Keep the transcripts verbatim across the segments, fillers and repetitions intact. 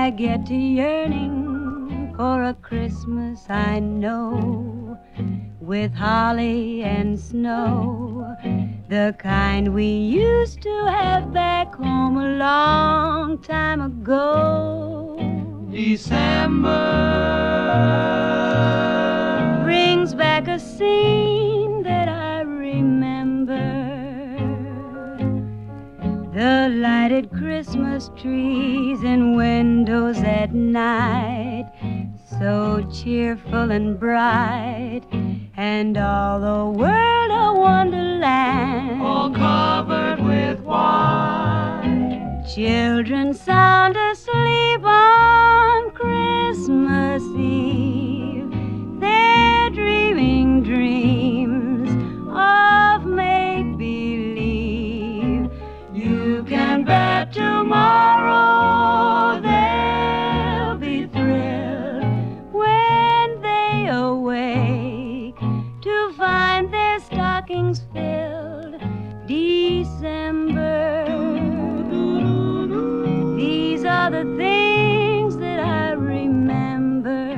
I get to yearning for a Christmas I know, with holly and snow, the kind we used to have back home a long time ago. December brings back a scene that I remember, the lighted Christmas trees and windows at night, so cheerful and bright, and all the world a wonderland, all covered with white. Children sound asleep on Christmas Eve, they're dreaming dreams of make-believe. You can bet tomorrow they'll be thrilled when they awake to find their stockings filled. December, these are the things that I remember.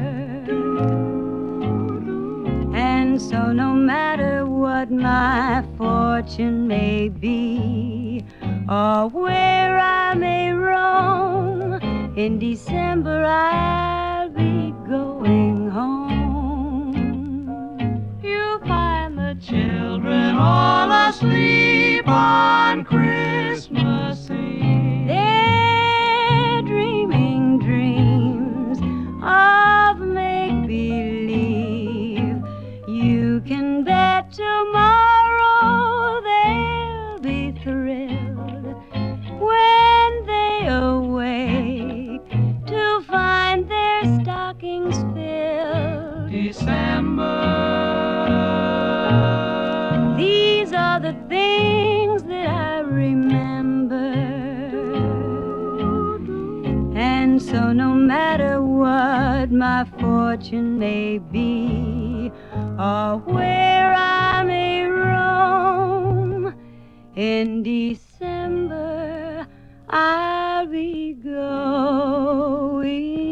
And so no matter what my fortune may be, or where I may roam, in December I'll be going home. You find the children all asleep on Christmas Eve, they're dreaming dreams of make-believe. You can bet tomorrow they'll be thrilled when they awake to find their stockings filled. December, these are the things that I remember. And so no matter what my fortune may be, or where I may roam, in December I'll be going